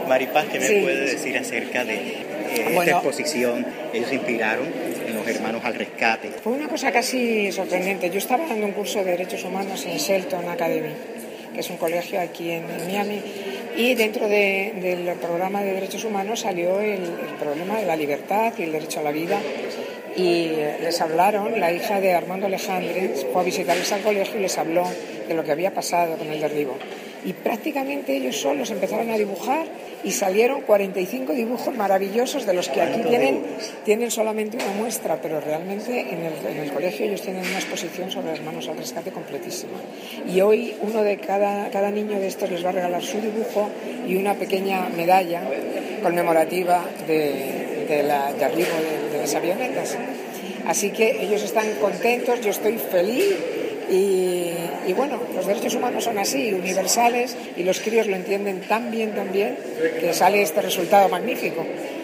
Maripaz, ¿qué me puede decir acerca de esta exposición? Ellos se inspiraron en los Hermanos al Rescate. Fue una cosa casi sorprendente. Yo estaba dando un curso de Derechos Humanos en Shelton Academy, que es un colegio aquí en Miami, y dentro del programa de Derechos Humanos salió el problema de la libertad y el derecho a la vida. Y les hablaron, la hija de Armando Alejandre fue a visitarles al colegio y les habló de lo que había pasado con el derribo. Y prácticamente ellos solos empezaron a dibujar y salieron 45 dibujos maravillosos, de los que aquí tienen solamente una muestra, pero realmente en el colegio ellos tienen una exposición sobre Hermanos al Rescate completísima. Y hoy uno de cada niño de estos les va a regalar su dibujo y una pequeña medalla conmemorativa del derribo de las avionetas. Así que ellos están contentos, yo estoy feliz. Y bueno, los derechos humanos son así, universales, y los críos lo entienden tan bien, que sale este resultado magnífico.